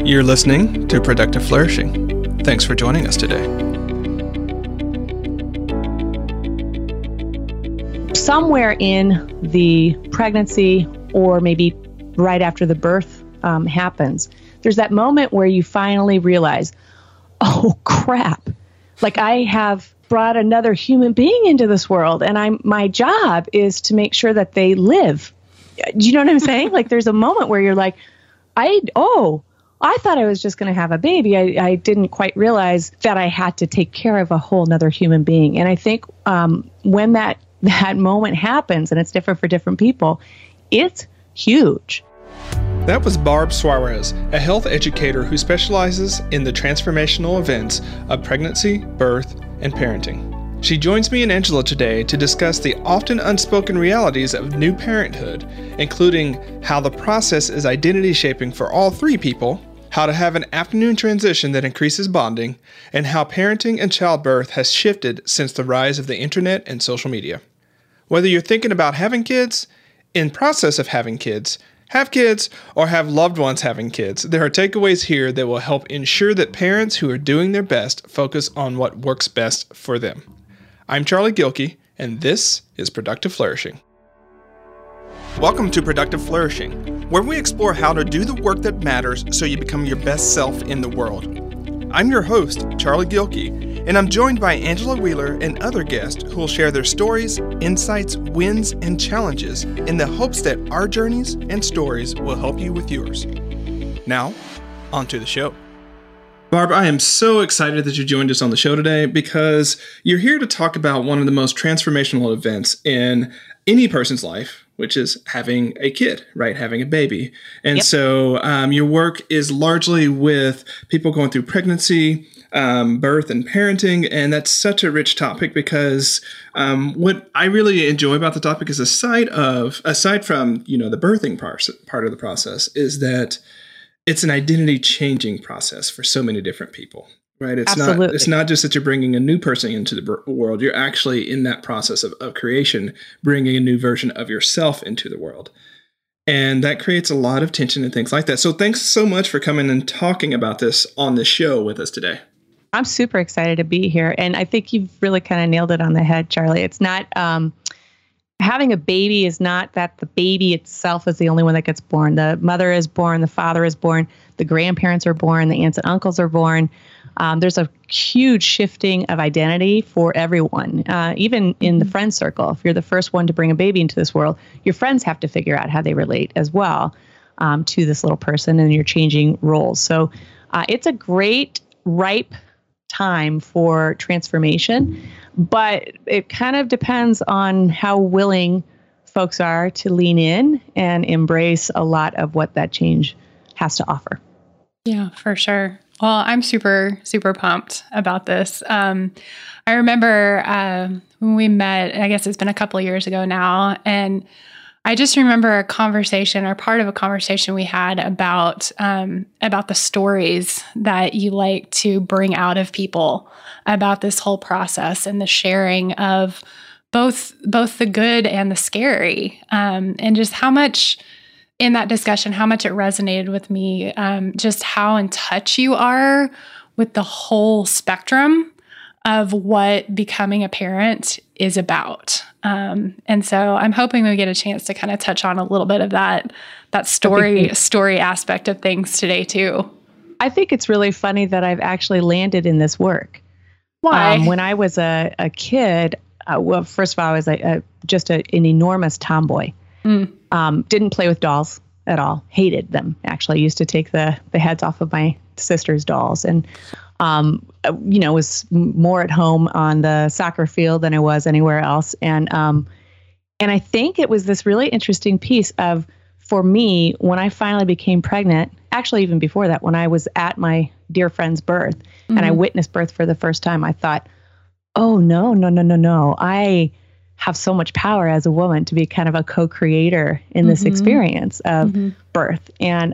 You're listening to Productive Flourishing. Thanks for joining us today. Somewhere in the pregnancy or maybe right after the birth happens, there's that moment where you finally realize, oh crap, like I have brought another human being into this world and my job is to make sure that they live. Do you know what I'm saying? Like there's a moment where you're like, I thought I was just going to have a baby. I didn't quite realize that I had to take care of a whole nother human being. And I think when that moment happens, and it's different for different people, it's huge. That was Barb Suarez, a health educator who specializes in the transformational events of pregnancy, birth, and parenting. She joins me and Angela today to discuss the often unspoken realities of new parenthood, including how the process is identity shaping for all three people, how to have an afternoon transition that increases bonding, and how parenting and childbirth has shifted since the rise of the internet and social media. Whether you're thinking about having kids, in process of having kids, have kids, or have loved ones having kids, there are takeaways here that will help ensure that parents who are doing their best focus on what works best for them. I'm Charlie Gilkey, and this is Productive Flourishing. Welcome to Productive Flourishing, where we explore how to do the work that matters so you become your best self in the world. I'm your host, Charlie Gilkey, and I'm joined by Angela Wheeler and other guests who will share their stories, insights, wins, and challenges in the hopes that our journeys and stories will help you with yours. Now, on to the show. Barb, I am so excited that you joined us on the show today because you're here to talk about one of the most transformational events in any person's life, which is having a kid, right? Having a baby. And so your work is largely with people going through pregnancy, birth, and parenting. And that's such a rich topic because what I really enjoy about the topic is aside from, the birthing part of the process is that it's an identity changing process for so many different people. Right. It's not just that you're bringing a new person into the world. You're actually in that process of creation, bringing a new version of yourself into the world. And that creates a lot of tension and things like that. So thanks so much for coming and talking about this on the show with us today. I'm super excited to be here. And I think you've really kind of nailed it on the head, Charlie. It's not having a baby is not that the baby itself is the only one that gets born. The mother is born, the father is born, the grandparents are born, the aunts and uncles are born. There's a huge shifting of identity for everyone, even in the friend circle. If you're the first one to bring a baby into this world, your friends have to figure out how they relate as well to this little person, and you're changing roles. So it's a great, ripe time for transformation, but it kind of depends on how willing folks are to lean in and embrace a lot of what that change has to offer. Yeah, for sure. Well, I'm super, super pumped about this. I remember when we met, I guess it's been a couple of years ago now, and I just remember a conversation or part of a conversation we had about the stories that you like to bring out of people about this whole process and the sharing of both the good and the scary, and just how much in that discussion, how much it resonated with me, just how in touch you are with the whole spectrum of what becoming a parent is about. And so I'm hoping we get a chance to kind of touch on a little bit of that story aspect of things today too. I think it's really funny that I've actually landed in this work. Why? When I was a kid, well, first of all, I was just an enormous tomboy. Didn't play with dolls at all. Hated them. Actually, used to take the heads off of my sister's dolls, and was more at home on the soccer field than I was anywhere else. And I think it was this really interesting piece of, for me, when I finally became pregnant, actually even before that, when I was at my dear friend's birth and I witnessed birth for the first time, I thought, oh, no. I have so much power as a woman to be kind of a co-creator in this experience of birth. And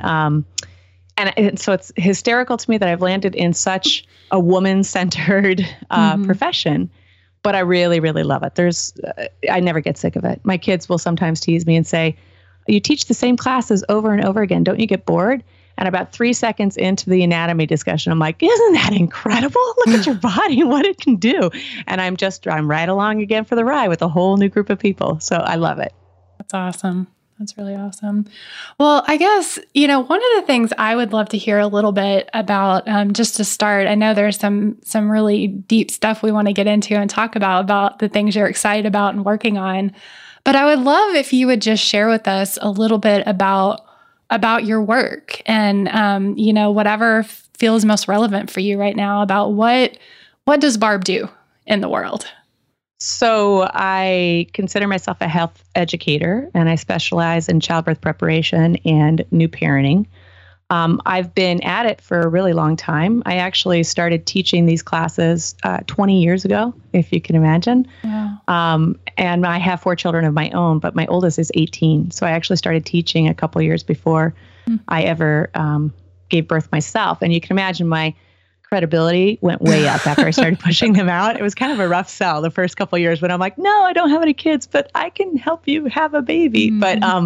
so it's hysterical to me that I've landed in such a woman-centered profession, but I really, really love it. I never get sick of it. My kids will sometimes tease me and say, you teach the same classes over and over again. Don't you get bored? And about 3 seconds into the anatomy discussion, I'm like, isn't that incredible? Look at your body and what it can do. And I'm right along again for the ride with a whole new group of people. So I love it. That's awesome. That's really awesome. Well, I guess, one of the things I would love to hear a little bit about, just to start, I know there's some really deep stuff we want to get into and talk about the things you're excited about and working on. But I would love if you would just share with us a little bit about your work and, whatever feels most relevant for you right now about what does Barb do in the world? So I consider myself a health educator, and I specialize in childbirth preparation and new parenting. I've been at it for a really long time. I actually started teaching these classes 20 years ago, if you can imagine. Wow. And I have 4 children of my own, but my oldest is 18. So I actually started teaching a couple years before I ever gave birth myself. And you can imagine my credibility went way up after I started pushing them out. It was kind of a rough sell the first couple of years when I'm like, no, I don't have any kids, but I can help you have a baby. Mm-hmm. But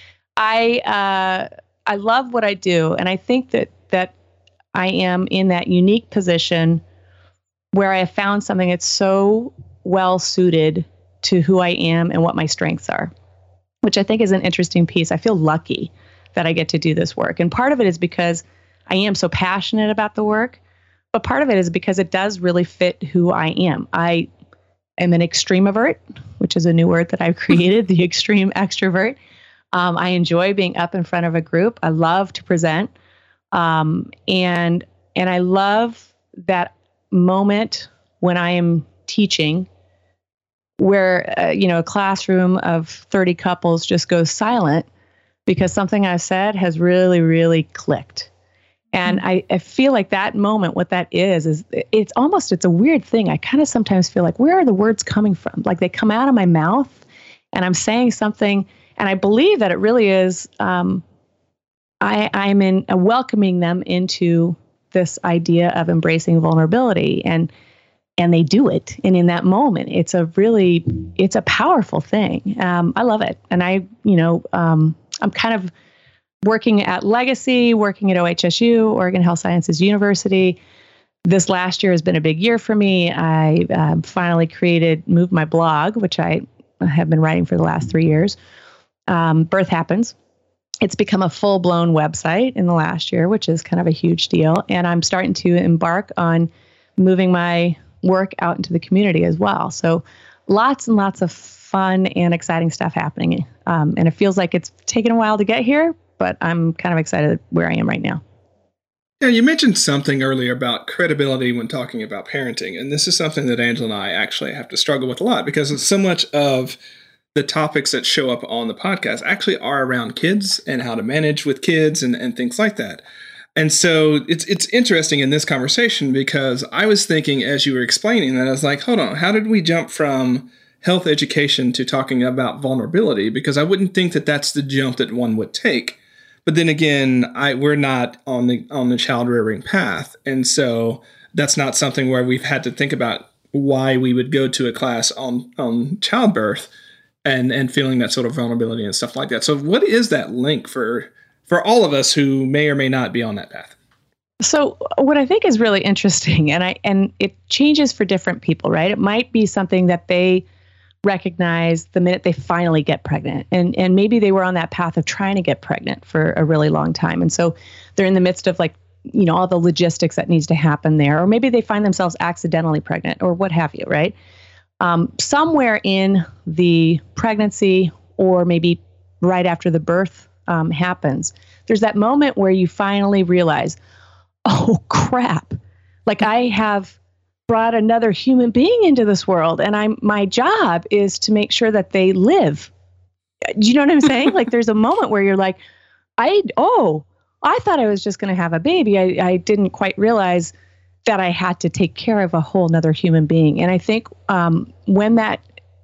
I love what I do. And I think that I am in that unique position where I have found something that's so well suited to who I am and what my strengths are, which I think is an interesting piece. I feel lucky that I get to do this work. And part of it is because I am so passionate about the work. But part of it is because it does really fit who I am. I am an extremivert, which is a new word that I've created, the extreme extrovert. I enjoy being up in front of a group. I love to present. And I love that moment when I am teaching where, a classroom of 30 couples just goes silent because something I've said has really, really clicked. And I feel like that moment, what that is it's a weird thing. I kind of sometimes feel like, where are the words coming from? Like they come out of my mouth and I'm saying something. And I believe that it really is, I'm welcoming them into this idea of embracing vulnerability and they do it. And in that moment, it's a powerful thing. I love it. And I'm kind of working at Legacy, working at OHSU, Oregon Health Sciences University. This last year has been a big year for me. I finally moved my blog, which I have been writing for the last 3 years. Birth Happens. It's become a full-blown website in the last year, which is kind of a huge deal. And I'm starting to embark on moving my work out into the community as well. So lots and lots of fun and exciting stuff happening. And it feels like it's taken a while to get here, but I'm kind of excited where I am right now. Yeah, you mentioned something earlier about credibility when talking about parenting. And this is something that Angela and I actually have to struggle with a lot because it's so much of the topics that show up on the podcast actually are around kids and how to manage with kids and things like that. And so it's interesting in this conversation because I was thinking as you were explaining that, I was like, hold on, how did we jump from health education to talking about vulnerability? Because I wouldn't think that that's the jump that one would take. But then again, we're not on the child rearing path. And so that's not something where we've had to think about why we would go to a class on childbirth and feeling that sort of vulnerability and stuff like that. So what is that link for all of us who may or may not be on that path? So what I think is really interesting, and it changes for different people, right? It might be something that they recognize the minute they finally get pregnant. And maybe they were on that path of trying to get pregnant for a really long time. And so they're in the midst of all the logistics that needs to happen there. Or maybe they find themselves accidentally pregnant or what have you, right? Somewhere in the pregnancy or maybe right after the birth happens, there's that moment where you finally realize, oh, crap. Like I have brought another human being into this world. And my job is to make sure that they live. Do you know what I'm saying? Like there's a moment where you're like, I thought I was just going to have a baby. I didn't quite realize that I had to take care of a whole nother human being. And I think when that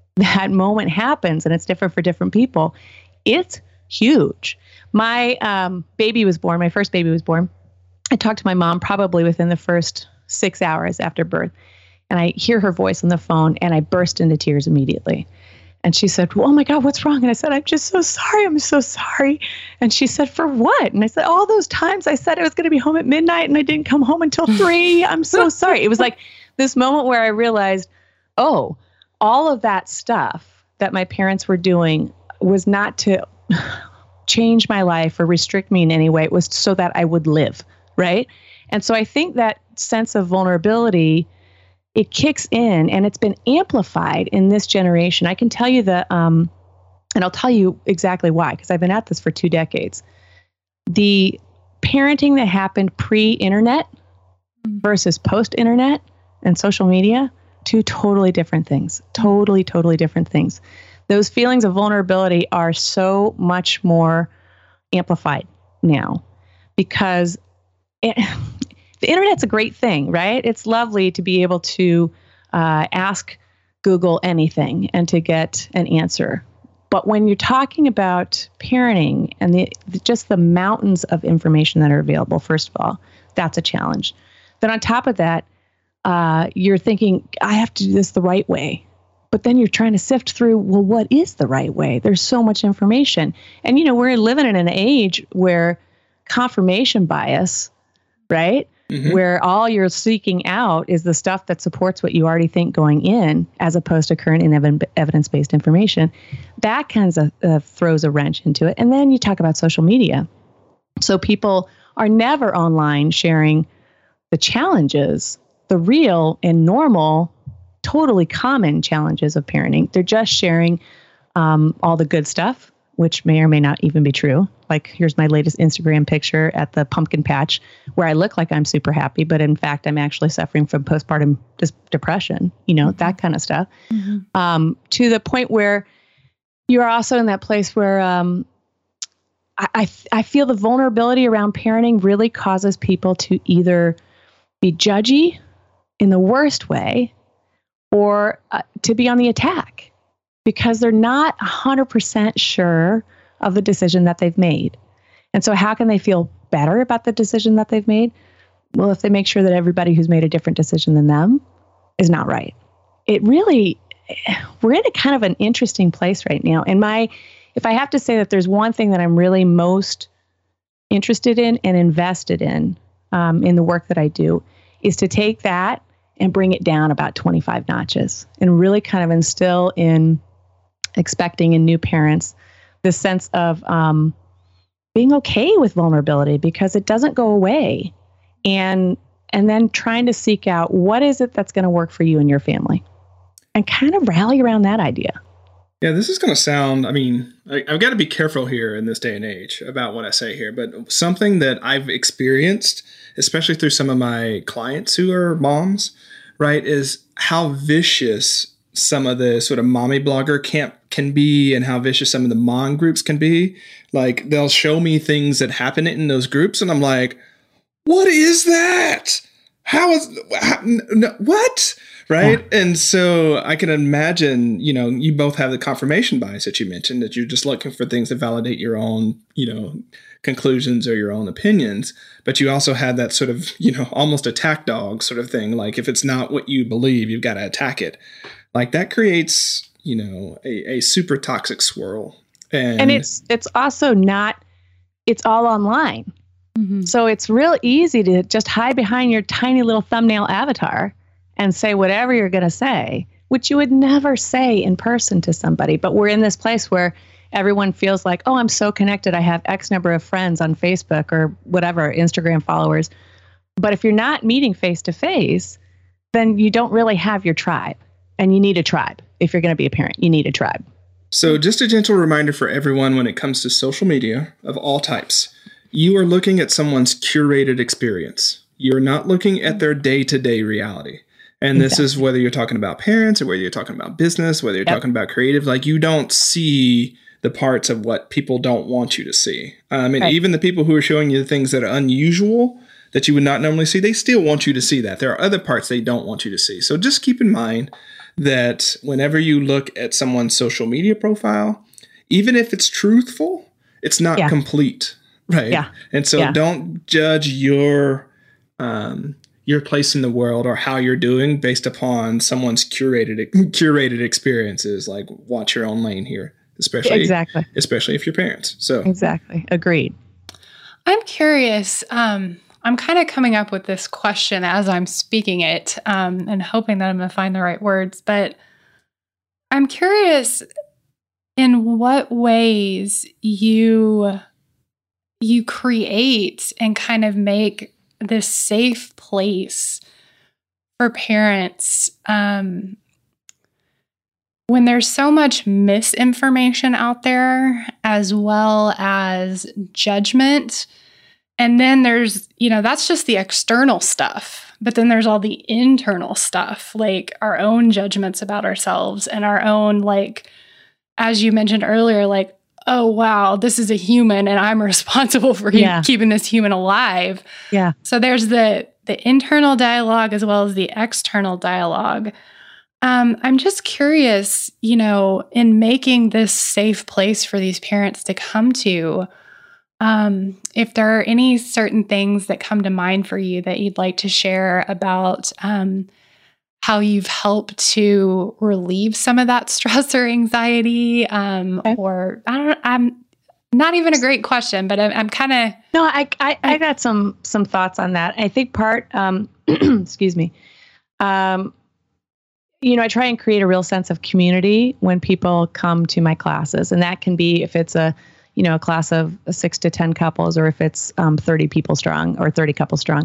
moment happens, and it's different for different people, it's huge. My baby was born. My first baby was born. I talked to my mom probably within the first 6 hours after birth. And I hear her voice on the phone and I burst into tears immediately. And she said, well, oh my God, what's wrong? And I said, I'm just so sorry. I'm so sorry. And she said, for what? And I said, all those times I said I was going to be home at midnight and I didn't come home until 3. I'm so sorry. It was like this moment where I realized, oh, all of that stuff that my parents were doing was not to change my life or restrict me in any way. It was so that I would live, right? And so I think that sense of vulnerability, it kicks in, and it's been amplified in this generation. I can tell you that, and I'll tell you exactly why, because I've been at this for 2 decades. The parenting that happened pre-internet versus post-internet and social media, 2 totally different things. Totally different things. Those feelings of vulnerability are so much more amplified now because the internet's a great thing, right? It's lovely to be able to ask Google anything and to get an answer. But when you're talking about parenting and just the mountains of information that are available, first of all, that's a challenge. Then on top of that, you're thinking, I have to do this the right way. But then you're trying to sift through, well, what is the right way? There's so much information. And, we're living in an age where confirmation bias, right? Mm-hmm. Where all you're seeking out is the stuff that supports what you already think going in, as opposed to current and evidence-based information. That kind of throws a wrench into it. And then you talk about social media. So people are never online sharing the challenges, the real and normal, totally common challenges of parenting. They're just sharing all the good stuff, which may or may not even be true. Like, here's my latest Instagram picture at the pumpkin patch where I look like I'm super happy, but in fact, I'm actually suffering from postpartum depression, that kind of stuff. Mm-hmm. To the point where you're also in that place where I feel the vulnerability around parenting really causes people to either be judgy in the worst way or to be on the attack because they're not 100% sure of the decision that they've made. And so how can they feel better about the decision that they've made? Well, if they make sure that everybody who's made a different decision than them is not right. We're in a kind of an interesting place right now. And if I have to say that there's one thing that I'm really most interested in and invested in the work that I do, is to take that and bring it down about 25 notches and really kind of instill in expecting in new parents this sense of being okay with vulnerability because it doesn't go away, and then trying to seek out what is it that's going to work for you and your family and kind of rally around that idea. Yeah, this is going to sound, I've got to be careful here in this day and age about what I say here, but something that I've experienced, especially through some of my clients who are moms, right, is how vicious some of the sort of mommy blogger camp can be and how vicious some of the mom groups can be. Like, they'll show me things that happen in those groups and I'm like, what is that? What? Right. Yeah. And so I can imagine, you both have the confirmation bias that you mentioned, that you're just looking for things that validate your own, conclusions or your own opinions. But you also have that sort of, almost attack dog sort of thing. Like, if it's not what you believe, you've got to attack it. Like, that creates, a super toxic swirl. And it's also not, it's all online. Mm-hmm. So it's real easy to just hide behind your tiny little thumbnail avatar and say whatever you're going to say, which you would never say in person to somebody. But we're in this place where everyone feels like, oh, I'm so connected. I have X number of friends on Facebook or whatever, Instagram followers. But if you're not meeting face to face, then you don't really have your tribe. And you need a tribe. If you're going to be a parent, you need a tribe. So just a gentle reminder for everyone when it comes to social media of all types, you are looking at someone's curated experience. You're not looking at their day-to-day reality. And this is whether you're talking about parents or whether you're talking about business, whether you're talking about creative, like, you don't see the parts of what people don't want you to see. Even the people who are showing you the things that are unusual that you would not normally see, they still want you to see that. There are other parts they don't want you to see. So just keep in mind that whenever you look at someone's social media profile, even if it's truthful, it's not complete, right? Yeah. And so don't judge your your place in the world or how you're doing based upon someone's curated experiences. Like, watch your own lane here, especially if you're parents. So exactly, agreed. I'm curious. I'm kind of coming up with this question as I'm speaking it, and hoping that I'm going to find the right words. But I'm curious in what ways you create and kind of make this safe place for parents when there's so much misinformation out there, as well as judgment. And then there's, that's just the external stuff. But then there's all the internal stuff, like our own judgments about ourselves and our own, like, as you mentioned earlier, like, oh, wow, this is a human and I'm responsible for keeping this human alive. Yeah. So there's the internal dialogue as well as the external dialogue. I'm just curious, in making this safe place for these parents to come to, if there are any certain things that come to mind for you that you'd like to share about how you've helped to relieve some of that stress or anxiety, or I'm not even a great question, but I'm kind of. No, I got some thoughts on that. I think excuse me. I try and create a real sense of community when people come to my classes, and that can be if it's a class of 6 to 10 couples, or if it's 30 people strong or 30 couples strong.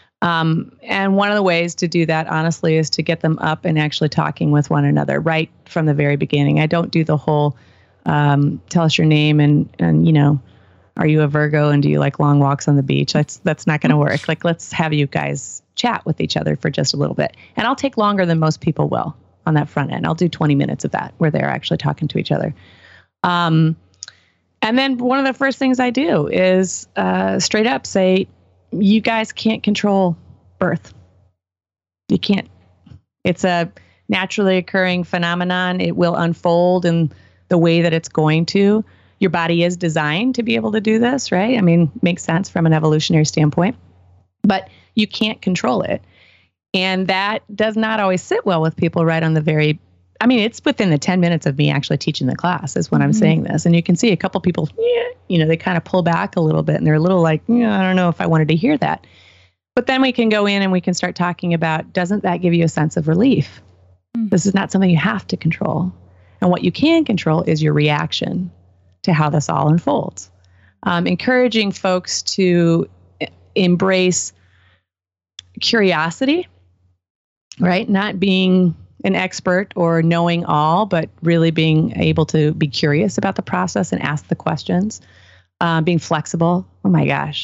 And one of the ways to do that, honestly, is to get them up and actually talking with one another right from the very beginning. I don't do the whole tell us your name and are you a Virgo and do you like long walks on the beach? That's not going to work. Like, let's have you guys chat with each other for just a little bit. And I'll take longer than most people will on that front end. I'll do 20 minutes of that where they're actually talking to each other. And then one of the first things I do is straight up say, you guys can't control birth. You can't. It's a naturally occurring phenomenon. It will unfold in the way that it's going to. Your body is designed to be able to do this, right? I mean, makes sense from an evolutionary standpoint, but you can't control it. And that does not always sit well with people right on the very, it's within the 10 minutes of me actually teaching the class is when I'm saying this. And you can see a couple people, they kind of pull back a little bit and they're a little like, I don't know if I wanted to hear that. But then we can go in and we can start talking about, doesn't that give you a sense of relief? This is not something you have to control. And what you can control is your reaction to how this all unfolds. Encouraging folks to embrace curiosity, right? Not being an expert or knowing all, but really being able to be curious about the process and ask the questions. Being flexible. Oh my gosh.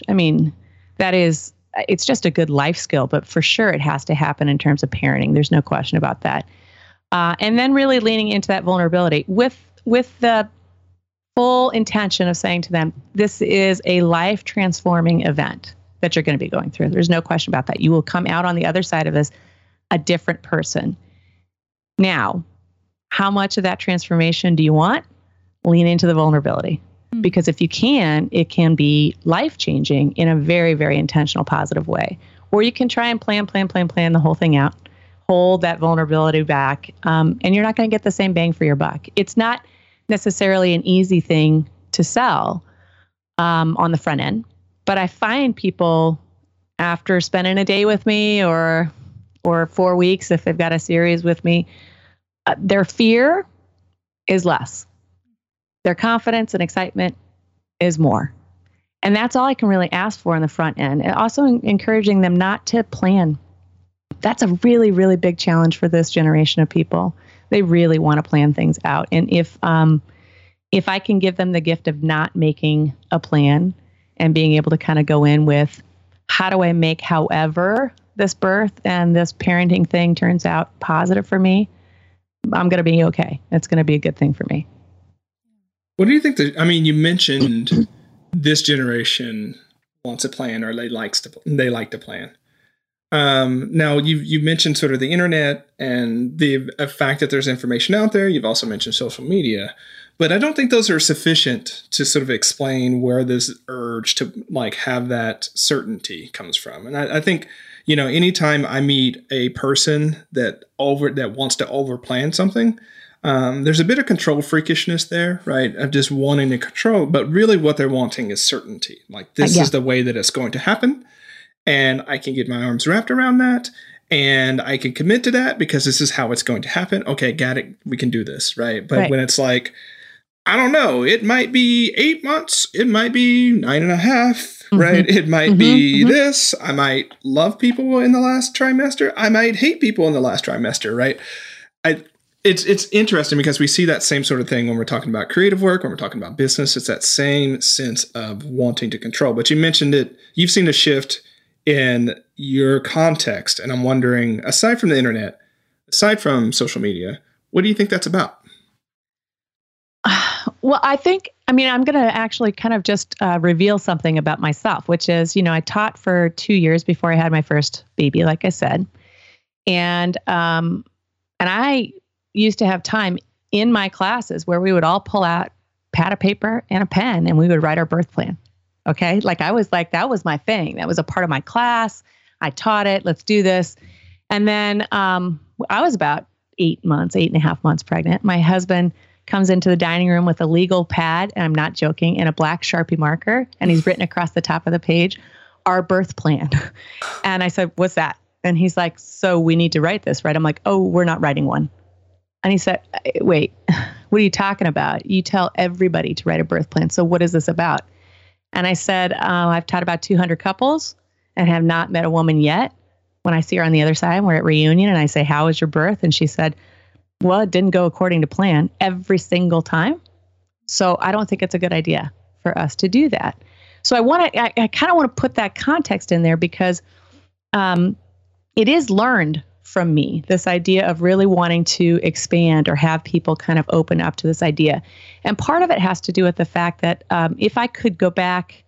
It's just a good life skill, but for sure it has to happen in terms of parenting. There's no question about that. And then really leaning into that vulnerability with the full intention of saying to them, this is a life transforming event that you're going to be going through. There's no question about that. You will come out on the other side of this a different person. Now, how much of that transformation do you want? Lean into the vulnerability. Because if you can, it can be life-changing in a very, very intentional, positive way. Or you can try and plan the whole thing out, hold that vulnerability back, and you're not going to get the same bang for your buck. It's not necessarily an easy thing to sell on the front end, but I find people, after spending a day with me or 4 weeks, if they've got a series with me, their fear is less. Their confidence and excitement is more. And that's all I can really ask for on the front end. And also encouraging them not to plan. That's a really, really big challenge for this generation of people. They really want to plan things out. And if I can give them the gift of not making a plan and being able to kind of go in with, how do I make however this birth and this parenting thing turns out positive for me, I'm going to be okay. It's going to be a good thing for me. What do you think you mentioned this generation wants a plan, or they like to plan. Now, you've mentioned sort of the internet and the fact that there's information out there. You've also mentioned social media. But I don't think those are sufficient to sort of explain where this urge to like have that certainty comes from. And I think, anytime I meet a person that wants to overplan something, there's a bit of control freakishness there, right? Of just wanting to control. But really what they're wanting is certainty. Like this is the way that it's going to happen. And I can get my arms wrapped around that. And I can commit to that because this is how it's going to happen. Okay, got it. We can do this, right? But when it's like, I don't know. It might be 8 months. It might be 9.5, right? It might be this. I might love people in the last trimester. I might hate people in the last trimester, right? It's interesting because we see that same sort of thing when we're talking about creative work, when we're talking about business. It's that same sense of wanting to control. But you mentioned it. You've seen a shift in your context. And I'm wondering, aside from the internet, aside from social media, what do you think that's about? Well, I'm going to actually kind of just reveal something about myself, which is, I taught for 2 years before I had my first baby, like I said. And I used to have time in my classes where we would all pull out pad of paper and a pen and we would write our birth plan. Okay. That was my thing. That was a part of my class. I taught it. Let's do this. And then I was about 8.5 months pregnant. My husband comes into the dining room with a legal pad, and I'm not joking, and a black Sharpie marker. And he's written across the top of the page, our birth plan. And I said, what's that? And he's like, so we need to write this, right? I'm like, oh, we're not writing one. And he said, wait, what are you talking about? You tell everybody to write a birth plan. So what is this about? And I said, I've taught about 200 couples and have not met a woman yet. When I see her on the other side, we're at reunion, and I say, how was your birth? And she said, well, it didn't go according to plan every single time. So I don't think it's a good idea for us to do that. So I kind of want to put that context in there because it is learned from me, this idea of really wanting to expand or have people kind of open up to this idea. And part of it has to do with the fact that if I could go back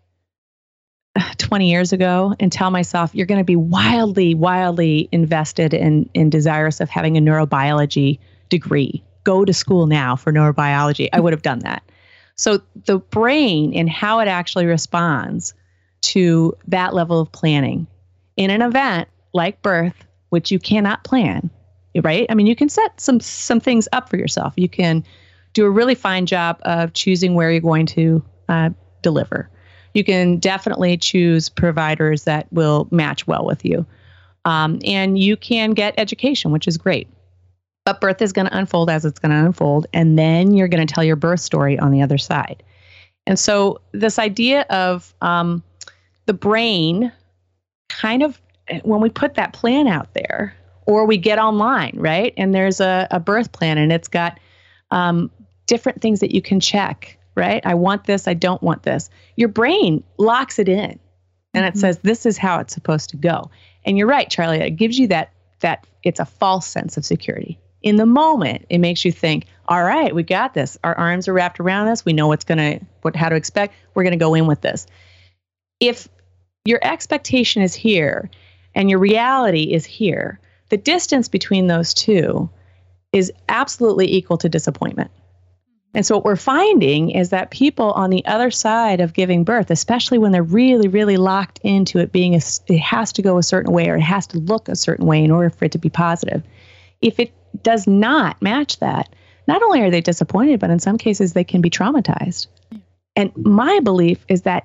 20 years ago and tell myself, you're going to be wildly, wildly invested in desirous of having a neurobiology degree, go to school now for neurobiology, I would have done that. So the brain and how it actually responds to that level of planning in an event like birth, which you cannot plan, right? I mean, you can set some things up for yourself. You can do a really fine job of choosing where you're going to deliver. You can definitely choose providers that will match well with you. And you can get education, which is great. But birth is going to unfold as it's going to unfold. And then you're going to tell your birth story on the other side. And so this idea of the brain kind of, when we put that plan out there, or we get online, right? And there's a birth plan and it's got different things that you can check, right? I want this, I don't want this. Your brain locks it in and it says, this is how it's supposed to go. And you're right, Charlie, it gives you that it's a false sense of security. In the moment, it makes you think, all right, we got this. Our arms are wrapped around this. We know how to expect. We're going to go in with this. If your expectation is here and your reality is here, the distance between those two is absolutely equal to disappointment. And so what we're finding is that people on the other side of giving birth, especially when they're really, really locked into it being, it has to go a certain way or it has to look a certain way in order for it to be positive. If it does not match that, not only are they disappointed, but in some cases they can be traumatized. And my belief is that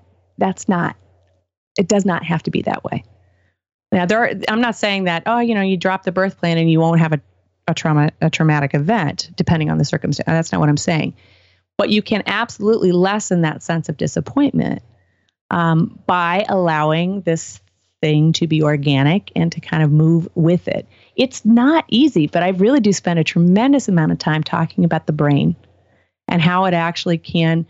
it does not have to be that way. Now, I'm not saying that, you drop the birth plan and you won't have a traumatic event, depending on the circumstance. That's not what I'm saying. But you can absolutely lessen that sense of disappointment by allowing this thing to be organic and to kind of move with it. It's not easy, but I really do spend a tremendous amount of time talking about the brain and how it actually can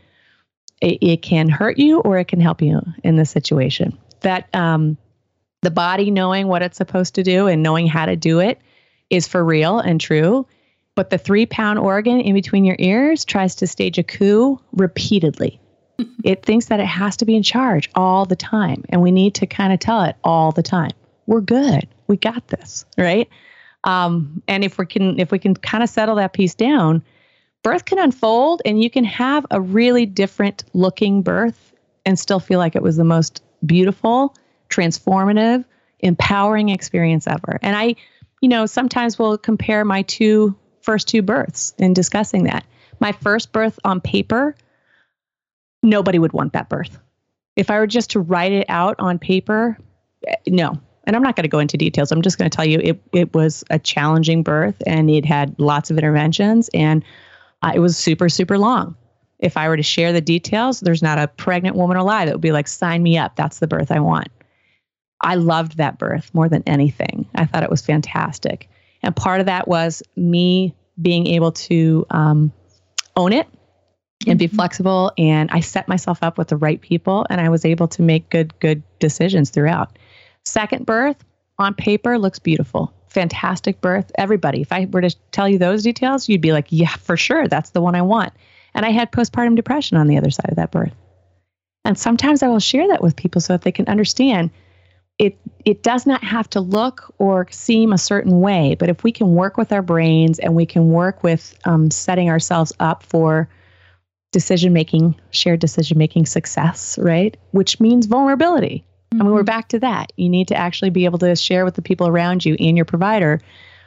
hurt you or it can help you in this situation. That the body knowing what it's supposed to do and knowing how to do it is for real and true. But the 3-pound organ in between your ears tries to stage a coup repeatedly. It thinks that it has to be in charge all the time. And we need to kind of tell it all the time, we're good. We got this, right? And if we can kind of settle that piece down, birth can unfold and you can have a really different looking birth and still feel like it was the most beautiful, transformative, empowering experience ever. And I, sometimes will compare my first two births in discussing that. My first birth on paper, nobody would want that birth. If I were just to write it out on paper, no. And I'm not going to go into details. I'm just going to tell you it was a challenging birth and it had lots of interventions and it was super, super long. If I were to share the details, there's not a pregnant woman alive that would be like, sign me up. That's the birth I want. I loved that birth more than anything. I thought it was fantastic. And part of that was me being able to own it and be flexible. And I set myself up with the right people and I was able to make good decisions throughout. Second birth on paper looks beautiful. Fantastic birth. Everybody, if I were to tell you those details, you'd be like, yeah, for sure. That's the one I want. And I had postpartum depression on the other side of that birth. And sometimes I will share that with people so that they can understand it does not have to look or seem a certain way. But if we can work with our brains and we can work with setting ourselves up for decision-making, shared decision-making success, right? Which means vulnerability. I mean, we're back to that. You need to actually be able to share with the people around you and your provider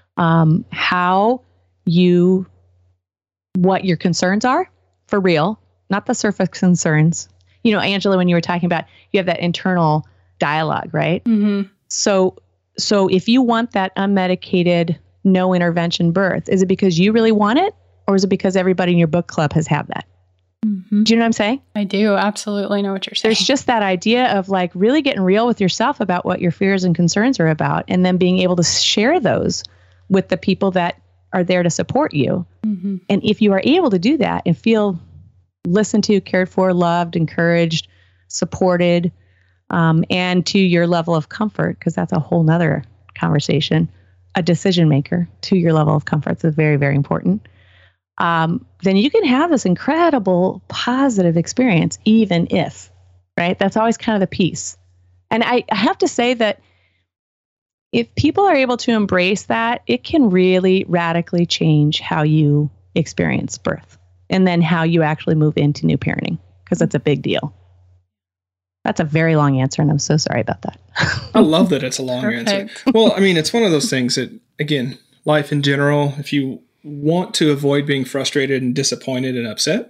what your concerns are for real, not the surface concerns. Angela, when you were talking about, you have that internal dialogue, right? Mm-hmm. So if you want that unmedicated, no intervention birth, is it because you really want it? Or is it because everybody in your book club has had that? Mm-hmm. Do you know what I'm saying? I do absolutely know what you're saying. There's just that idea of like really getting real with yourself about what your fears and concerns are about, and then being able to share those with the people that are there to support you. Mm-hmm. And if you are able to do that and feel listened to, cared for, loved, encouraged, supported, and to your level of comfort, because that's a whole nother conversation, a decision maker to your level of comfort is very, very important. Then you can have this incredible positive experience, even if, right? That's always kind of the piece. And I have to say that if people are able to embrace that, it can really radically change how you experience birth and then how you actually move into new parenting, because that's a big deal. That's a very long answer, and I'm so sorry about that. I love that it's a long answer. Well, I mean, it's one of those things that, again, life in general, if you want to avoid being frustrated and disappointed and upset,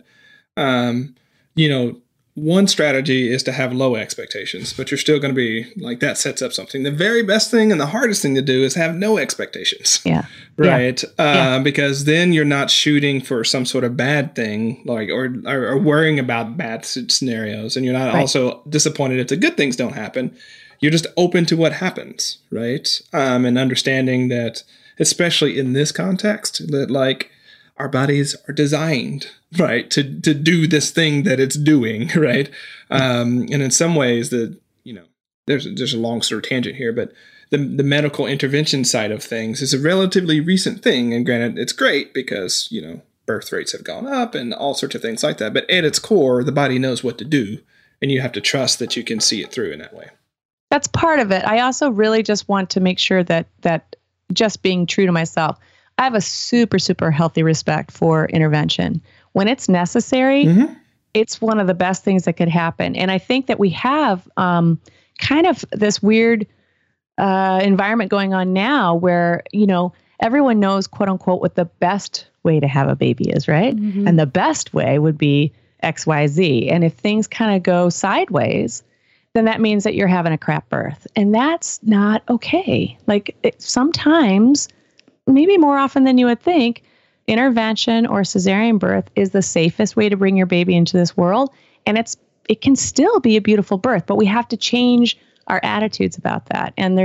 one strategy is to have low expectations, but you're still going to be like, that sets up something. The very best thing and the hardest thing to do is have no expectations. Yeah. Right. Yeah. Because then you're not shooting for some sort of bad thing, like, or worrying about bad scenarios. And you're not also disappointed if the good things don't happen. You're just open to what happens. Right. And understanding that, especially in this context, that like our bodies are designed, right, to do this thing that it's doing, right? And in some ways there's a long sort of tangent here, but the medical intervention side of things is a relatively recent thing. And granted, it's great because, birth rates have gone up and all sorts of things like that. But at its core, the body knows what to do, and you have to trust that you can see it through in that way. That's part of it. I also really just want to make sure that just being true to myself, I have a super, super healthy respect for intervention. When it's necessary, it's one of the best things that could happen. And I think that we have kind of this weird environment going on now where, everyone knows, quote unquote, what the best way to have a baby is, right? Mm-hmm. And the best way would be XYZ. And if things kind of go sideways, then that means that you're having a crap birth. And that's not okay. Like sometimes, maybe more often than you would think, intervention or cesarean birth is the safest way to bring your baby into this world. And it can still be a beautiful birth, but we have to change our attitudes about that. And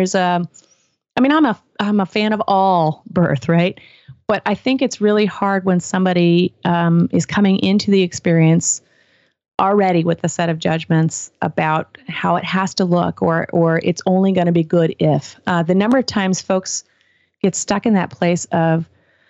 I'm a fan of all birth, right? But I think it's really hard when somebody is coming into the experience already with a set of judgments about how it has to look, or it's only going to be good if. The number of times folks get stuck in that place of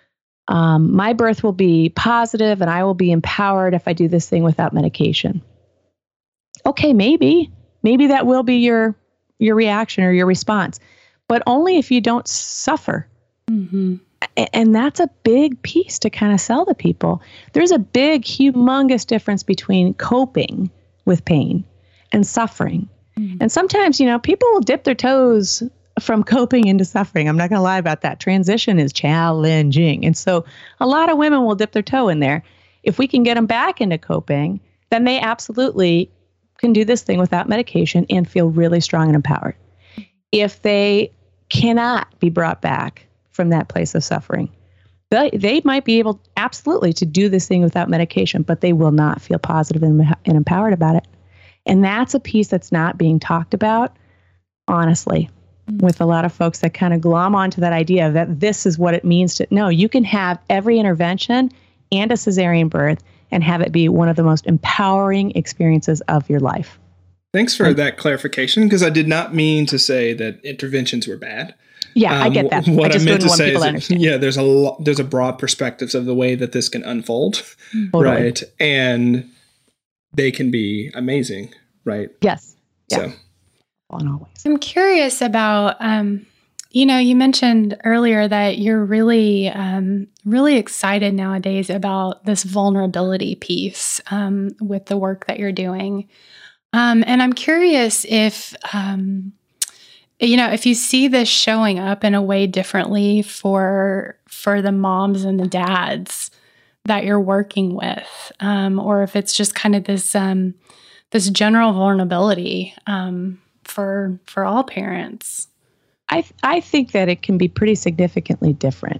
my birth will be positive and I will be empowered if I do this thing without medication. Okay, maybe that will be your reaction or your response. but only if you don't suffer. Mm-hmm. And that's a big piece to kind of sell to people. There's a big, humongous difference between coping with pain and suffering. Mm-hmm. And sometimes, people will dip their toes from coping into suffering. I'm not going to lie about that. Transition is challenging. And so a lot of women will dip their toe in there. If we can get them back into coping, then they absolutely can do this thing without medication and feel really strong and empowered. If they cannot be brought back from that place of suffering, they might be able absolutely to do this thing without medication, but they will not feel positive and empowered about it. And that's a piece that's not being talked about, honestly, with a lot of folks that kind of glom onto that idea that this is what it means to, no, you can have every intervention and a cesarean birth and have it be one of the most empowering experiences of your life. Thanks for that clarification, because I did not mean to say that interventions were bad. Yeah, I get that. What I just meant to want say people is to understand. Yeah, there's a broad perspectives of the way that this can unfold, Totally. right? And they can be amazing, right? Yes. Yeah. So, always. I'm curious about, you mentioned earlier that you're really, really excited nowadays about this vulnerability piece with the work that you're doing. And I'm curious if, if you see this showing up in a way differently for the moms and the dads that you're working with, or if it's just kind of this general vulnerability for all parents. I think that it can be pretty significantly different.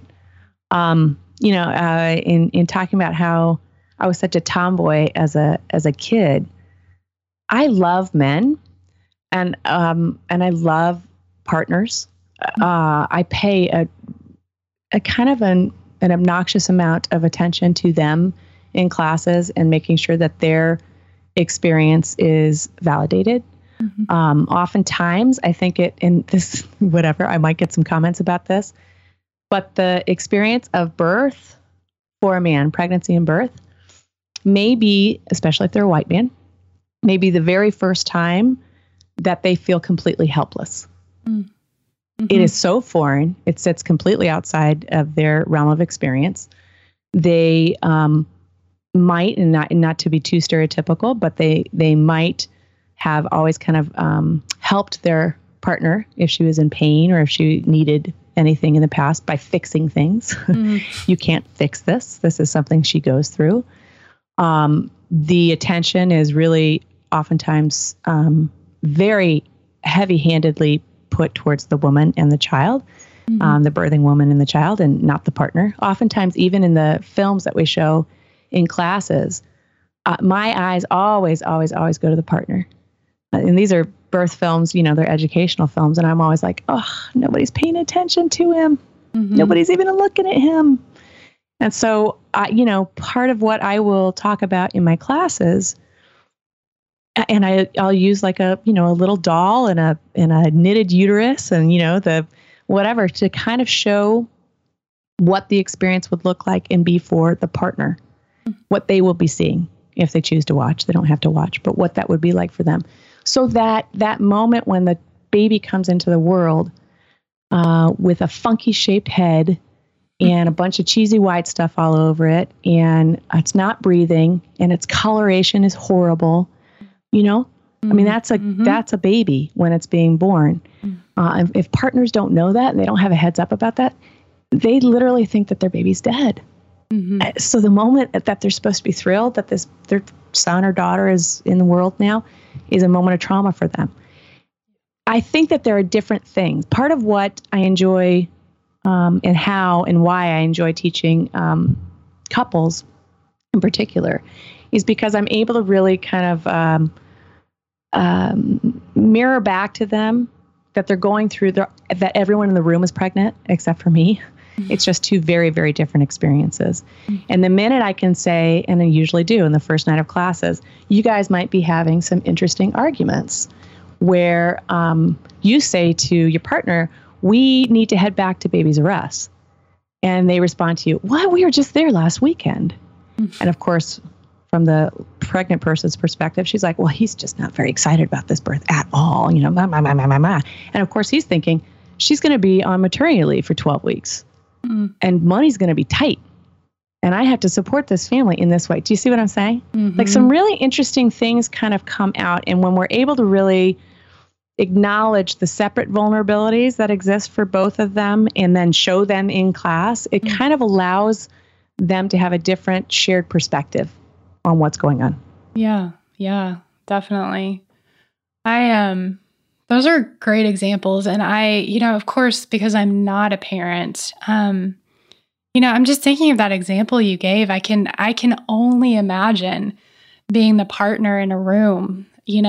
In talking about how I was such a tomboy as a kid, I love men, and I love partners. I pay a kind of an obnoxious amount of attention to them in classes and making sure that their experience is validated. Mm-hmm. Oftentimes, I think I might get some comments about this, but the experience of birth for a man, pregnancy and birth, may be, especially if they're a white man, maybe the very first time that they feel completely helpless. Mm-hmm. It is so foreign. It sits completely outside of their realm of experience. They might, and not to be too stereotypical, but they might have always kind of helped their partner if she was in pain or if she needed anything in the past by fixing things. Mm-hmm. You can't fix this. This is something she goes through. The attention is really oftentimes very heavy-handedly put towards the woman and the child, mm-hmm. The birthing woman and the child, and not the partner. Oftentimes, even in the films that we show in classes, my eyes always go to the partner. And these are birth films, they're educational films. And I'm always like, oh, nobody's paying attention to him. Mm-hmm. Nobody's even looking at him. And so, part of what I will talk about in my classes, and I'll use like a little doll and a knitted uterus and, the whatever to kind of show what the experience would look like and be for the partner, what they will be seeing if they choose to watch. They don't have to watch, but what that would be like for them. So that moment when the baby comes into the world with a funky shaped head and a bunch of cheesy white stuff all over it, and it's not breathing, and its coloration is horrible, I mean, that's a baby when it's being born. If partners don't know that and they don't have a heads up about that, they literally think that their baby's dead. Mm-hmm. So the moment that they're supposed to be thrilled that their son or daughter is in the world now is a moment of trauma for them. I think that there are different things. Part of what I enjoy and how and why I enjoy teaching couples in particular is because I'm able to really kind of mirror back to them that they're going through, that everyone in the room is pregnant except for me. Mm-hmm. It's just two very, very different experiences. Mm-hmm. And the minute I can say, and I usually do in the first night of classes, you guys might be having some interesting arguments where you say to your partner, we need to head back to Babies R Us. And they respond to you, what? We were just there last weekend. Mm-hmm. And of course, from the pregnant person's perspective, she's like, well, he's just not very excited about this birth at all. And of course he's thinking, she's going to be on maternity leave for 12 weeks and money's going to be tight. And I have to support this family in this way. Do you see what I'm saying? Like some really interesting things kind of come out. And when we're able to really acknowledge the separate vulnerabilities that exist for both of them and then show them in class, it kind of allows them to have a different shared perspective on what's going on. Yeah, definitely. Those are great examples. And of course, because I'm not a parent, I'm just thinking of that example you gave. I can only imagine being the partner in a room,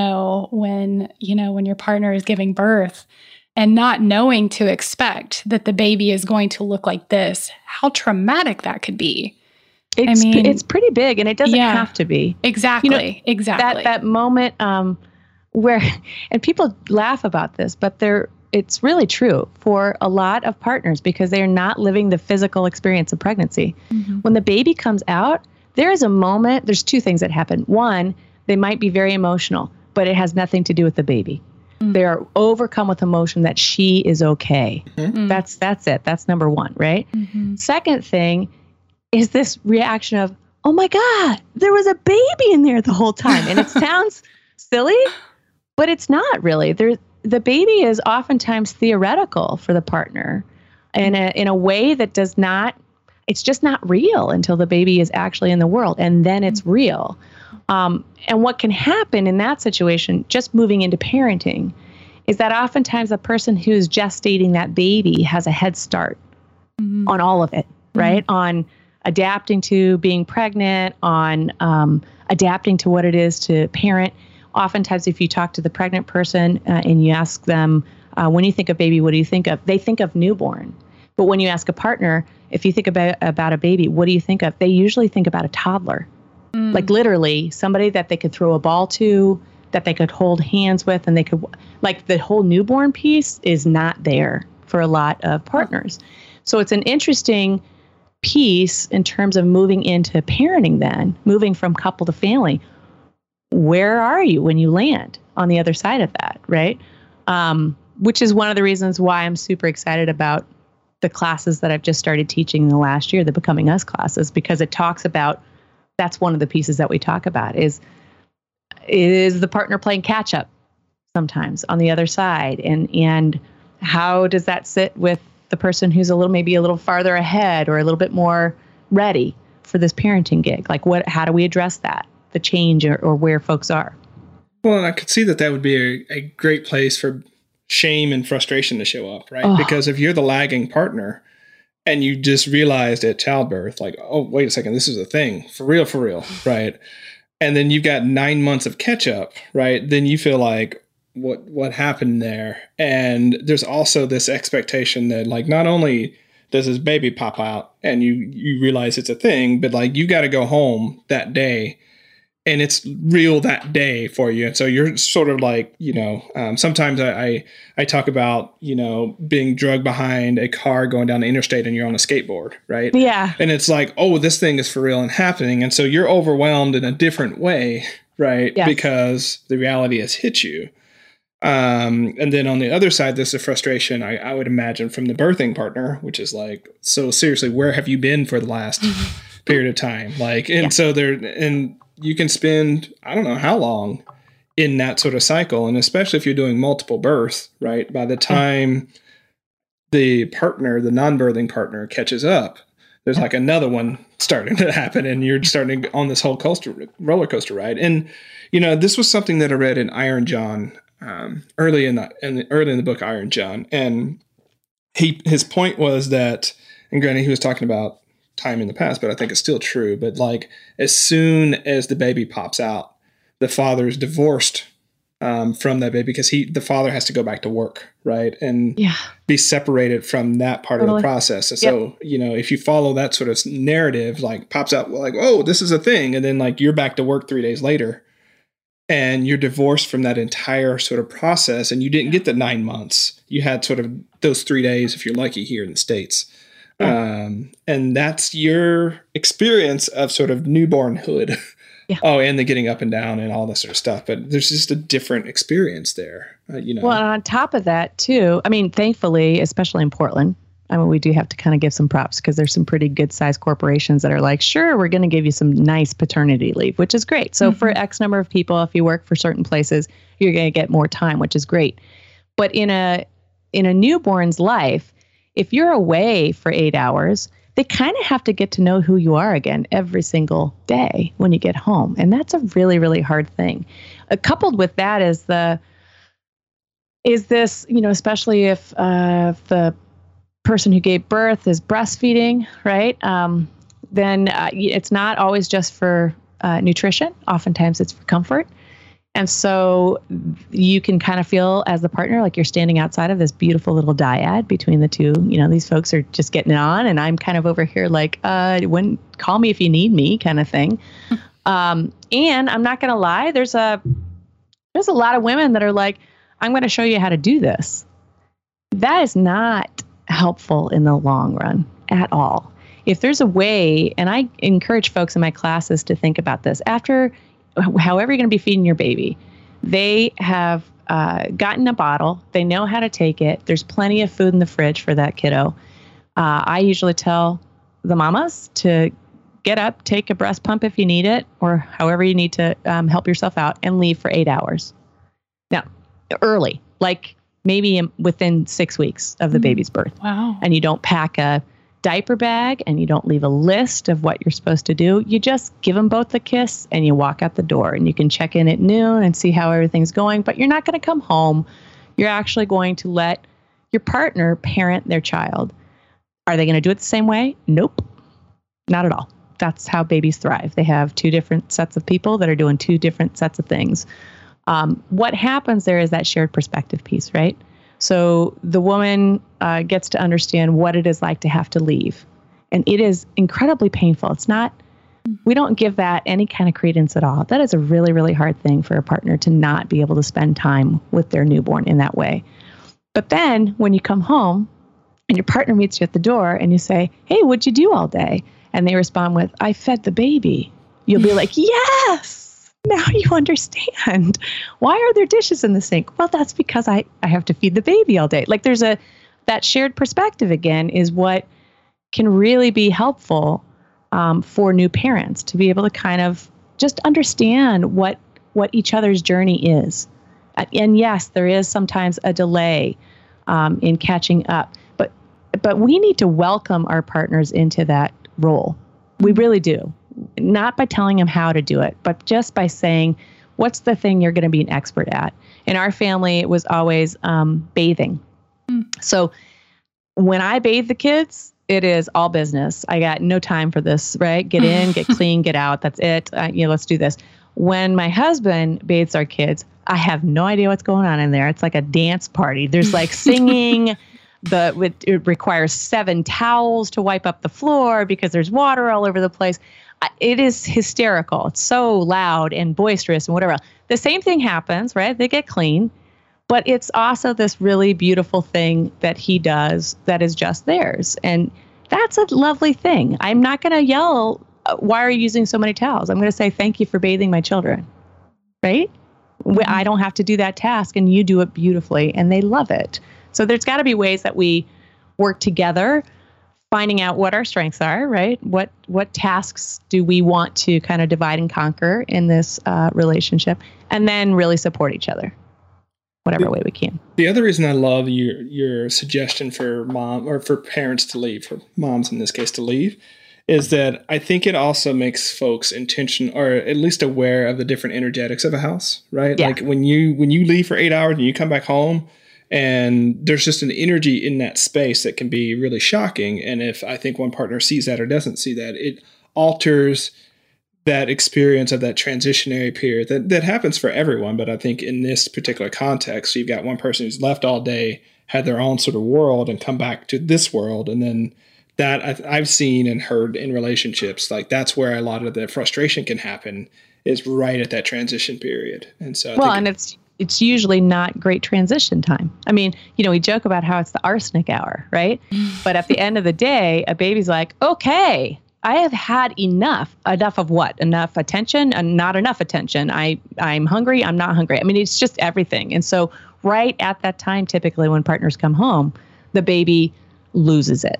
when your partner is giving birth and not knowing to expect that the baby is going to look like this, how traumatic that could be. It's pretty big, and it doesn't have to be. Exactly. Exactly. That moment where, and people laugh about this, but it's really true for a lot of partners because they are not living the physical experience of pregnancy. When the baby comes out, there is a moment, there's two things that happen. One, they might be very emotional, but it has nothing to do with the baby. They are overcome with emotion that she is okay. That's it. That's number one, right? Second thing is this reaction of, oh my God, there was a baby in there the whole time. And it sounds silly, but it's not really. The baby is oftentimes theoretical for the partner in a way that it's just not real until the baby is actually in the world. And then it's real. And what can happen in that situation, just moving into parenting, is that oftentimes the person who's gestating that baby has a head start on all of it, right? On adapting to being pregnant, on adapting to what it is to parent. Oftentimes, if you talk to the pregnant person and you ask them, when you think of baby, what do you think of? They think of newborn. But when you ask a partner, if you think about a baby, what do you think of? They usually think about a toddler. Like literally somebody that they could throw a ball to, that they could hold hands with, and they could, like the whole newborn piece is not there for a lot of partners. So it's an interesting piece in terms of moving into parenting then, moving from couple to family. Where are you when you land on the other side of that, right? Which is one of the reasons why I'm super excited about the classes that I've just started teaching in the last year, the Becoming Us classes, because it talks about, that's one of the pieces that we talk about is the partner playing catch up sometimes on the other side. And how does that sit with the person who's maybe a little farther ahead or a little bit more ready for this parenting gig? Like how do we address that? The change or where folks are. Well, and I could see that would be a great place for shame and frustration to show up, right? Because if you're the lagging partner and you just realized at childbirth, like, oh, wait a second, this is a thing, for real, right? And then you've got 9 months of catch up, right? Then you feel like, what happened there? And there's also this expectation that, like, not only does this baby pop out and you realize it's a thing, but like you got to go home that day. And it's real that day for you. And so you're sort of like, sometimes I talk about, being drugged behind a car going down the interstate and you're on a skateboard, right? Yeah. And it's like, oh, this thing is for real and happening. And so you're overwhelmed in a different way, right? Yes. Because the reality has hit you. And then on the other side, there's the frustration, I would imagine, from the birthing partner, which is like, so seriously, where have you been for the last period of time? Like, and so you can spend, I don't know how long in that sort of cycle. And especially if you're doing multiple births, right? By the time the partner, the non-birthing partner catches up, there's like another one starting to happen and you're starting on this whole roller coaster ride. And, this was something that I read in Iron John, early in the book, Iron John. And his point was that, and granted, he was talking about time in the past, but I think it's still true. But like, as soon as the baby pops out, the father is divorced from that baby because the father has to go back to work, right? And be separated from that part of the process. And so, if you follow that sort of narrative, like pops out like, oh, this is a thing. And then like you're back to work 3 days later and you're divorced from that entire sort of process. And you didn't get the 9 months. You had sort of those 3 days, if you're lucky, here in the States. And that's your experience of sort of newbornhood, Yeah. Oh, and the getting up and down and all this sort of stuff. But there's just a different experience there, Well, and on top of that, too, I mean, thankfully, especially in Portland, I mean, we do have to kind of give some props because there's some pretty good sized corporations that are like, sure, we're going to give you some nice paternity leave, which is great. So for X number of people, if you work for certain places, you're going to get more time, which is great. But in a newborn's life, if you're away for 8 hours, they kind of have to get to know who you are again every single day when you get home. And that's a really, really hard thing. Coupled with that is this, especially if the person who gave birth is breastfeeding, right? Then it's not always just for nutrition. Oftentimes it's for comfort. And so you can kind of feel as the partner like you're standing outside of this beautiful little dyad between the two. These folks are just getting it on, and I'm kind of over here like, call me if you need me kind of thing. And I'm not going to lie, there's a lot of women that are like, I'm going to show you how to do this. That is not helpful in the long run at all. If there's a way, and I encourage folks in my classes to think about this, after however you're going to be feeding your baby, they have gotten a bottle. They know how to take it. There's plenty of food in the fridge for that kiddo. I usually tell the mamas to get up, take a breast pump if you need it, or however you need to help yourself out, and leave for 8 hours. Now, early, like maybe within 6 weeks of the baby's birth. Wow. And you don't pack a diaper bag and you don't leave a list of what you're supposed to do. You just give them both a kiss and you walk out the door, and you can check in at noon and see how everything's going, but you're not going to come home. You're actually going to let your partner parent their child. Are they going to do it the same way? Nope, not at all. That's how babies thrive. They have two different sets of people that are doing two different sets of things. What happens there is that shared perspective piece, right? So the woman gets to understand what it is like to have to leave. And it is incredibly painful. It's not, we don't give that any kind of credence at all. That is a really, really hard thing for a partner to not be able to spend time with their newborn in that way. But then when you come home and your partner meets you at the door and you say, hey, what'd you do all day? And they respond with, I fed the baby. You'll be like, yes, now you understand. Why are there dishes in the sink? Well, that's because I have to feed the baby all day. Like that shared perspective again is what can really be helpful for new parents to be able to kind of just understand what each other's journey is. And yes, there is sometimes a delay in catching up, but we need to welcome our partners into that role. We really do. Not by telling them how to do it, but just by saying, what's the thing you're going to be an expert at? In our family, it was always bathing. So when I bathe the kids, it is all business. I got no time for this, right? Get in, get clean, get out. That's it. Let's do this. When my husband bathes our kids, I have no idea what's going on in there. It's like a dance party. There's like singing. It requires 7 towels to wipe up the floor because there's water all over the place. It is hysterical. It's so loud and boisterous and whatever. The same thing happens, right? They get clean, but it's also this really beautiful thing that he does that is just theirs. And that's a lovely thing. I'm not going to yell, why are you using so many towels? I'm going to say, thank you for bathing my children, right? I don't have to do that task and you do it beautifully and they love it. So there's got to be ways that we work together, finding out what our strengths are, right? What tasks do we want to kind of divide and conquer in this relationship, and then really support each other, whatever way we can. The other reason I love your suggestion for mom or for parents to leave, for moms in this case to leave, is that I think it also makes folks intentional or at least aware of the different energetics of a house, right? Yeah. Like when you leave for 8 hours and you come back home, and there's just an energy in that space that can be really shocking. And if I think one partner sees that or doesn't see that, it alters that experience of that transitionary period that happens for everyone. But I think in this particular context, you've got one person who's left all day, had their own sort of world and come back to this world. And then that I've seen and heard in relationships, like that's where a lot of the frustration can happen, is right at that transition period. And so it's usually not great transition time. I mean, we joke about how it's the arsenic hour, right? But at the end of the day, a baby's like, okay, I have had enough of what? Enough attention and not enough attention. I'm hungry. I'm not hungry. I mean, it's just everything. And so right at that time, typically when partners come home, the baby loses it.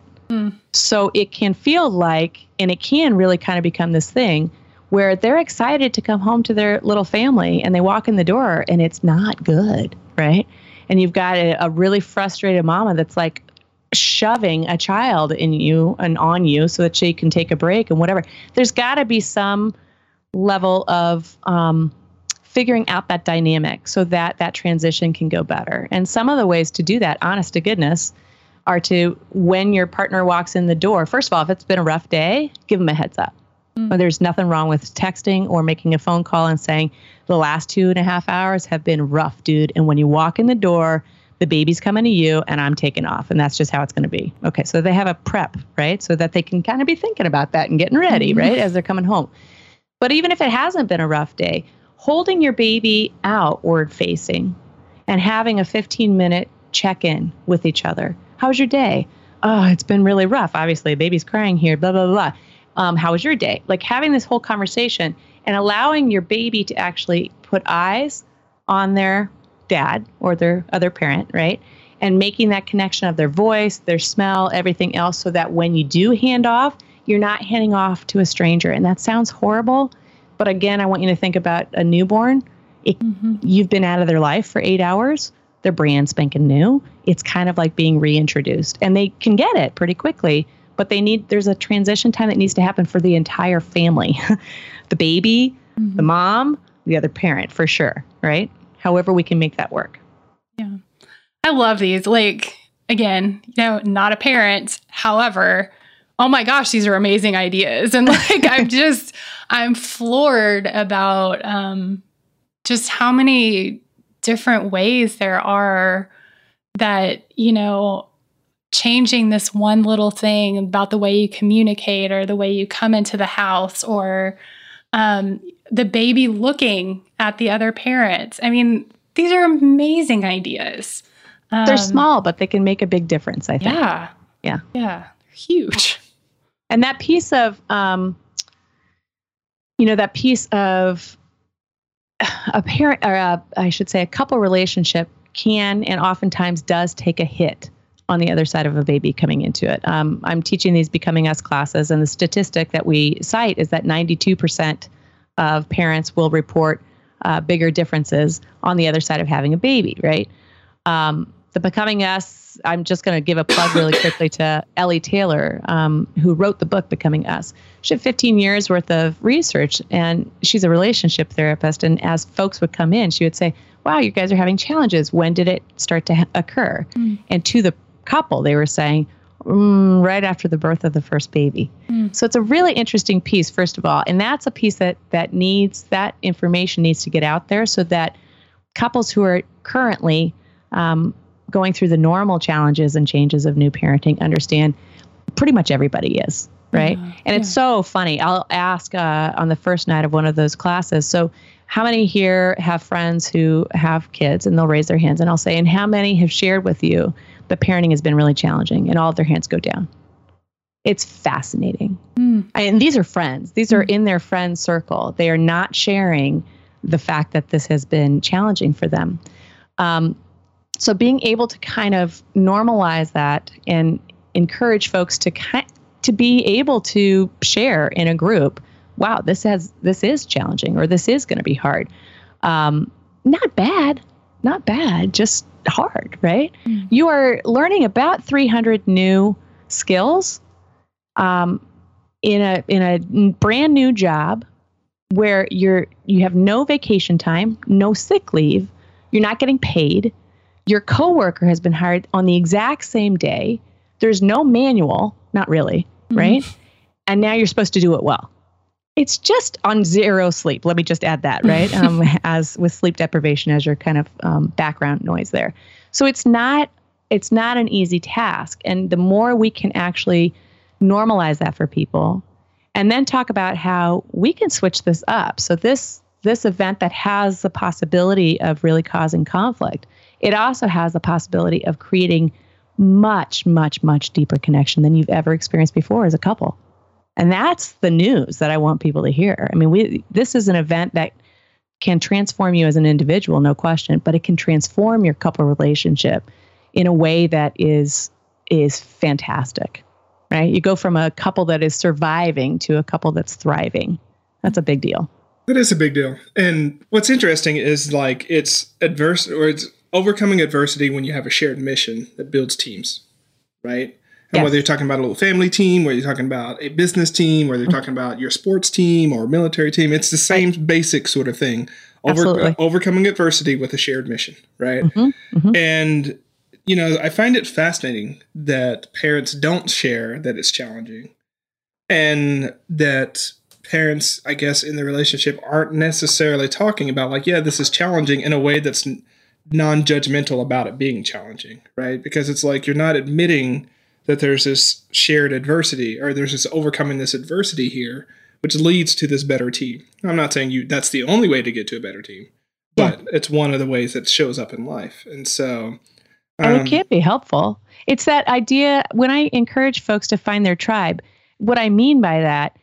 So it can feel like, and it can really kind of become this thing where they're excited to come home to their little family and they walk in the door and it's not good, right? And you've got a really frustrated mama that's like shoving a child in you and on you so that she can take a break and whatever. There's got to be some level of figuring out that dynamic so that that transition can go better. And some of the ways to do that, honest to goodness, are to, when your partner walks in the door, first of all, if it's been a rough day, give them a heads up. There's nothing wrong with texting or making a phone call and saying, the last 2.5 hours have been rough, dude. And when you walk in the door, the baby's coming to you and I'm taking off. And that's just how it's going to be. Okay. So they have a prep, right? So that they can kind of be thinking about that and getting ready, right? As they're coming home. But even if it hasn't been a rough day, holding your baby outward facing and having a 15-minute check-in with each other. How was your day? Oh, it's been really rough. Obviously, a baby's crying here, blah, blah, blah. How was your day? Like having this whole conversation and allowing your baby to actually put eyes on their dad or their other parent, right? And making that connection of their voice, their smell, everything else, so that when you do hand off, you're not handing off to a stranger. And that sounds horrible. But again, I want you to think about a newborn. You've been out of their life for 8 hours. They're brand spanking new. It's kind of like being reintroduced. And they can get it pretty quickly, but there's a transition time that needs to happen for the entire family. The baby, the mom, the other parent, for sure, right? However we can make that work. Yeah. I love these. Like, again, not a parent. However, oh my gosh, these are amazing ideas. And like, I'm floored about just how many different ways there are that, changing this one little thing about the way you communicate or the way you come into the house or the baby looking at the other parents. I mean, these are amazing ideas. They're small, but they can make a big difference, I think. Yeah. Yeah. Yeah. Huge. And that piece of, a parent, or I should say a couple relationship can and oftentimes does take a hit on the other side of a baby coming into it. I'm teaching these Becoming Us classes, and the statistic that we cite is that 92% of parents will report bigger differences on the other side of having a baby, right? The Becoming Us, I'm just going to give a plug really quickly to Ellie Taylor, who wrote the book Becoming Us. She had 15 years worth of research, and she's a relationship therapist. And as folks would come in, she would say, wow, you guys are having challenges. When did it start to occur? And to the couple, they were saying, right after the birth of the first baby. So it's a really interesting piece, first of all. And that's a piece that information needs to get out there so that couples who are currently going through the normal challenges and changes of new parenting understand pretty much everybody is, right? And it's so funny. I'll ask on the first night of one of those classes, so how many here have friends who have kids? And they'll raise their hands, and I'll say, and how many have shared with you that parenting has been really challenging? And all of their hands go down. It's fascinating. And these are friends. These are in their friend circle. They are not sharing the fact that this has been challenging for them. So being able to kind of normalize that and encourage folks to be able to share in a group, wow, this is challenging, or this is going to be hard. Not bad, just hard, right? You are learning about 300 new skills in a brand new job where you have no vacation time, no sick leave, you're not getting paid. Your coworker has been hired on the exact same day. There's no manual, not really, right? And now you're supposed to do it well. It's just on zero sleep. Let me just add that, right? As with sleep deprivation as your kind of background noise there. So it's not an easy task. And the more we can actually normalize that for people, and then talk about how we can switch this up. So this event that has the possibility of really causing conflict, it also has the possibility of creating much, much, much deeper connection than you've ever experienced before as a couple. And that's the news that I want people to hear. I mean, this is an event that can transform you as an individual, no question, but it can transform your couple relationship in a way that is fantastic, right? You go from a couple that is surviving to a couple that's thriving. That's a big deal. It is a big deal. And what's interesting is like it's overcoming adversity when you have a shared mission that builds teams, right? And whether you're talking about a little family team, whether you're talking about a business team, whether you're talking about your sports team or military team, it's the same basic sort of thing. Overcoming adversity with a shared mission, right? Mm-hmm, mm-hmm. And, I find it fascinating that parents don't share that it's challenging, and that parents, I guess, in the relationship aren't necessarily talking about like, yeah, this is challenging in a way that's non-judgmental about it being challenging, right? Because it's like you're not admitting that there's this shared adversity or there's this overcoming this adversity here, which leads to this better team. I'm not saying that's the only way to get to a better team, but it's one of the ways that shows up in life. And so... and it can be helpful. It's that idea, when I encourage folks to find their tribe, what I mean by that,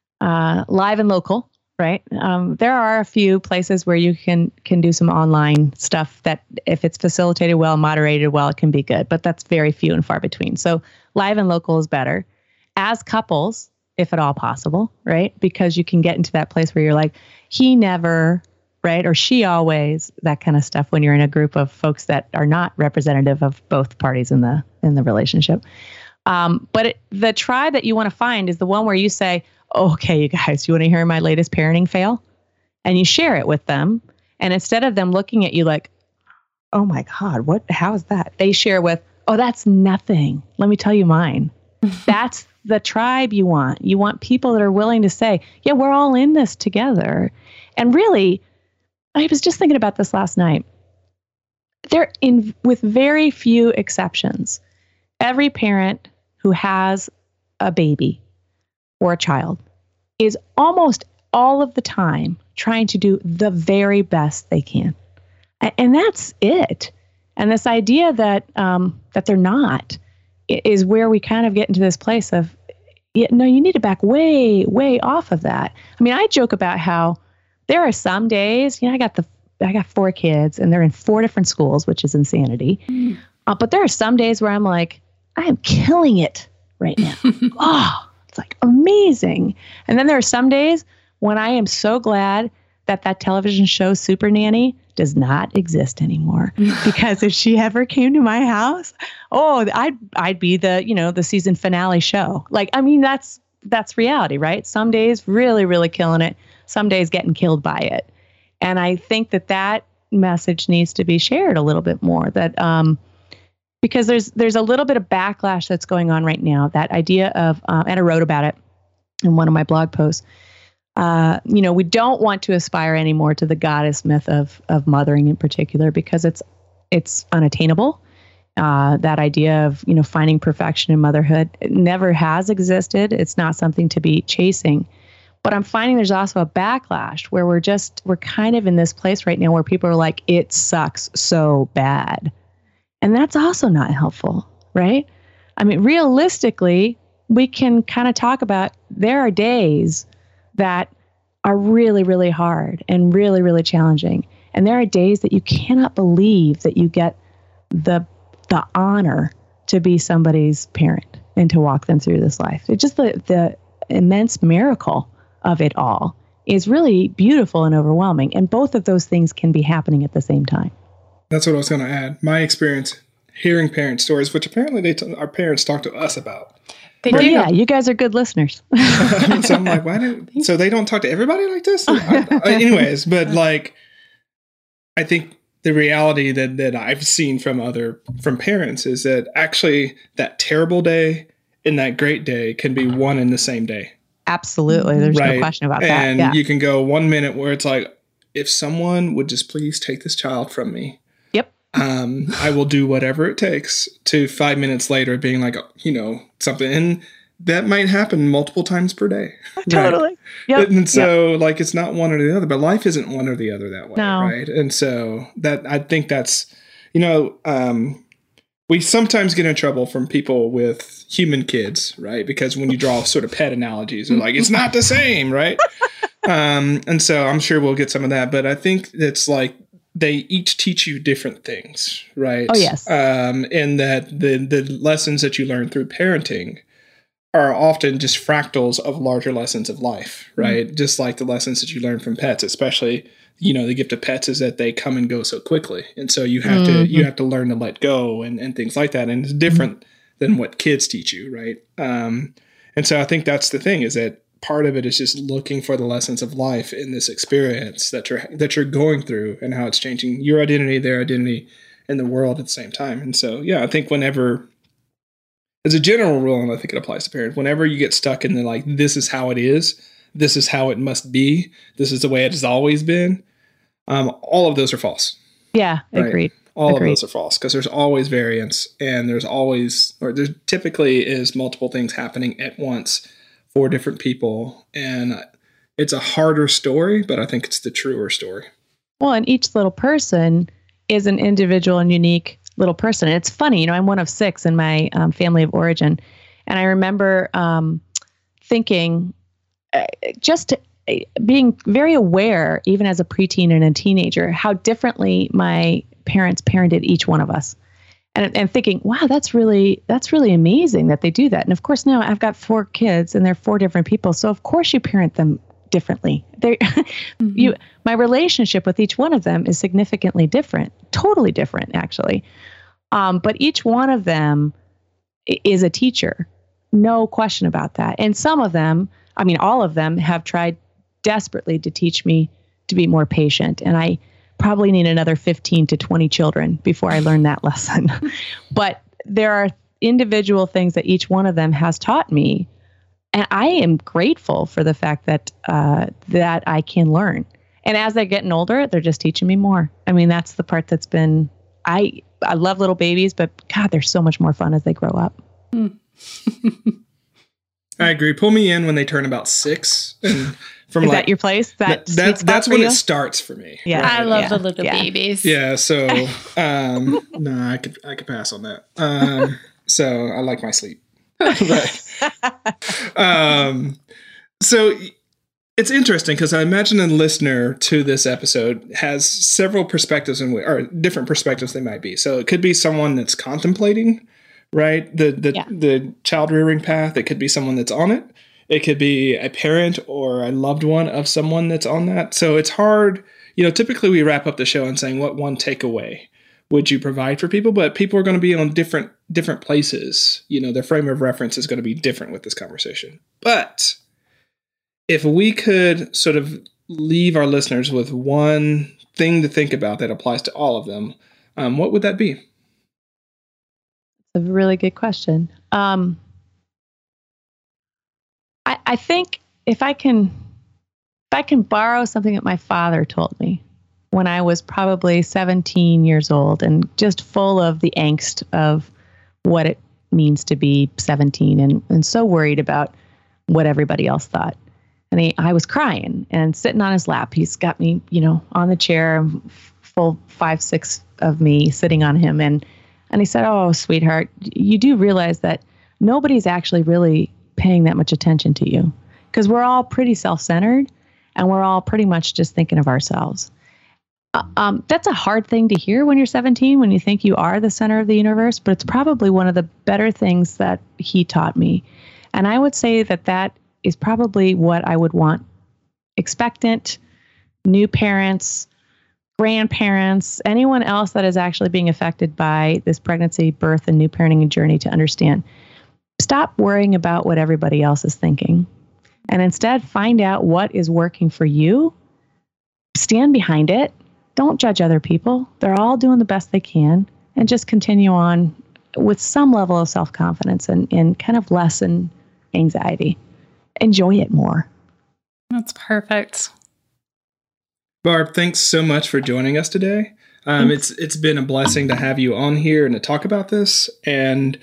live and local, right? There are a few places where you can do some online stuff that if it's facilitated well, moderated well, it can be good, but that's very few and far between. So live and local is better. As couples, if at all possible, right? Because you can get into that place where you're like, he never, right? Or she always, that kind of stuff when you're in a group of folks that are not representative of both parties in the relationship. But the tribe that you want to find is the one where you say, okay, you guys, you want to hear my latest parenting fail? And you share it with them. And instead of them looking at you like, oh my God, how is that? They share with, oh, that's nothing. Let me tell you mine. That's the tribe you want. You want people that are willing to say, yeah, we're all in this together. And really, I was just thinking about this last night. With very few exceptions, every parent who has a baby or a child is almost all of the time trying to do the very best they can. And that's it. And this idea that they're not is where we kind of get into this place of, no, you need to back way, way off of that. I mean, I joke about how there are some days, I got 4 kids and they're in 4 different schools, which is insanity. But there are some days where I'm like, I am killing it right now. Oh, it's like amazing. And then there are some days when I am so glad that television show Super Nanny does not exist anymore. Because if she ever came to my house, I'd be the season finale show. Like, I mean, that's reality, right? Some days really, really killing it. Some days getting killed by it. And I think that message needs to be shared a little bit more. That because there's a little bit of backlash that's going on right now. That idea of, and I wrote about it in one of my blog posts. We don't want to aspire anymore to the goddess myth of mothering in particular, because it's unattainable. That idea of, finding perfection in motherhood, it never has existed. It's not something to be chasing. But I'm finding there's also a backlash where we're kind of in this place right now where people are like, it sucks so bad. And that's also not helpful, right? I mean, realistically, we can kind of talk about there are days that are really, really hard and really, really challenging. And there are days that you cannot believe that you get the honor to be somebody's parent and to walk them through this life. It's just the immense miracle of it all is really beautiful and overwhelming. And both of those things can be happening at the same time. That's what I was going to add. My experience hearing parent stories, which apparently our parents talk to us about. They do. Yeah, you guys are good listeners. So I'm like, so they don't talk to everybody like this? Anyways, but like, I think the reality that I've seen from parents is that actually that terrible day and that great day can be one and the same day. Absolutely. There's no question about that. And you can go 1 minute where it's like, if someone would just please take this child from me. Yep. I will do whatever it takes, to 5 minutes later being like, something. And that might happen multiple times per day. Totally. Right? Yep. And so like, it's not one or the other, but life isn't one or the other that way. No. Right. And so I think that's, we sometimes get in trouble from people with human kids, right? Because when you draw sort of pet analogies, they're like, it's not the same, right? And so I'm sure we'll get some of that. But I think it's like they each teach you different things, right? Oh, yes. And that the lessons that you learn through parenting are often just fractals of larger lessons of life, right? Just like the lessons that you learn from pets, especially, the gift of pets is that they come and go so quickly. And so you have to learn to let go and things like that. And it's different than what kids teach you, right? And so I think that's the thing, is that part of it is just looking for the lessons of life in this experience that you're going through, and how it's changing your identity, their identity, and the world at the same time. And so, yeah, I think whenever, as a general rule, and I think it applies to parents, whenever you get stuck in the like, this is how it is, this is how it must be, this is the way it has always been, all of those are false. Yeah, right? Agreed. All of those are false, because there's always there typically is multiple things happening at once for different people. And it's a harder story, but I think it's the truer story. Well, and each little person is an individual and unique little person. And it's funny, I'm one of 6 in my family of origin. And I remember thinking, being very aware, even as a preteen and a teenager, how differently my parents parented each one of us. And thinking, wow, that's really amazing that they do that. And of course, now I've got 4 kids and they're 4 different people. So of course you parent them differently. My relationship with each one of them is significantly different, totally different, actually. But each one of them is a teacher, no question about that. And some of them, all of them have tried desperately to teach me to be more patient. And I probably need another 15 to 20 children before I learn that lesson. But there are individual things that each one of them has taught me. And I am grateful for the fact that that I can learn. And as they're getting older, they're just teaching me more. That's the part that's been, I love little babies, but God, they're so much more fun as they grow up. I agree. Pull me in when they turn about 6. And is that your place? That's when it starts for me. Yeah, right? I love the little babies. Yeah, so no, I could pass on that. So I like my sleep. Right. So it's interesting, because I imagine a listener to this episode has several perspectives or different perspectives they might be. So it could be someone that's contemplating, right, the child rearing path. It could be someone that's on it. It could be a parent or a loved one of someone that's on that. So it's hard. Typically we wrap up the show and saying, what one takeaway would you provide for people? But people are going to be on different places. Their frame of reference is going to be different with this conversation. But if we could sort of leave our listeners with one thing to think about that applies to all of them, what would that be? It's a really good question. I think if I can borrow something that my father told me when I was probably 17 years old and just full of the angst of what it means to be 17 and so worried about what everybody else thought. And I was crying and sitting on his lap. He's got me, on the chair, full 5, 6 of me sitting on him. And he said, "Oh, sweetheart, you do realize that nobody's actually really paying that much attention to you, because we're all pretty self-centered and we're all pretty much just thinking of ourselves." That's a hard thing to hear when you're 17, when you think you are the center of the universe, but it's probably one of the better things that he taught me. And I would say that is probably what I would want expectant, new parents, grandparents, anyone else that is actually being affected by this pregnancy, birth, and new parenting journey to understand. Stop worrying about what everybody else is thinking, and instead find out what is working for you. Stand behind it. Don't judge other people. They're all doing the best they can, and just continue on with some level of self-confidence and kind of lessen anxiety. Enjoy it more. That's perfect. Barb, thanks so much for joining us today. It's been a blessing to have you on here and to talk about this. And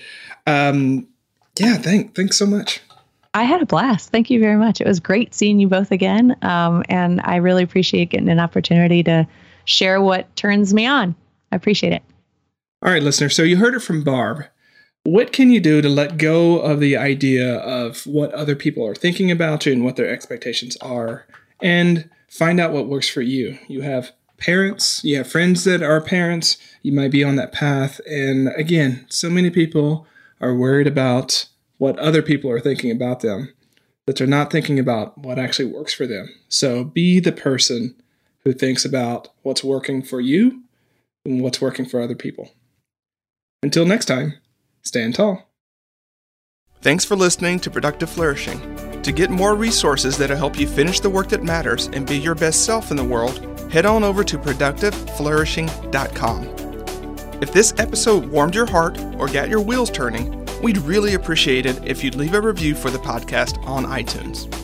thanks so much. I had a blast. Thank you very much. It was great seeing you both again. And I really appreciate getting an opportunity to share what turns me on. I appreciate it. All right, listener. So you heard it from Barb. What can you do to let go of the idea of what other people are thinking about you and what their expectations are, and find out what works for you? You have parents, you have friends that are parents, you might be on that path. And again, so many people are worried about what other people are thinking about them, that they're not thinking about what actually works for them. So be the person who thinks about what's working for you and what's working for other people. Until next time, stand tall. Thanks for listening to Productive Flourishing. To get more resources that'll help you finish the work that matters and be your best self in the world, head on over to productiveflourishing.com. If this episode warmed your heart or got your wheels turning, we'd really appreciate it if you'd leave a review for the podcast on iTunes.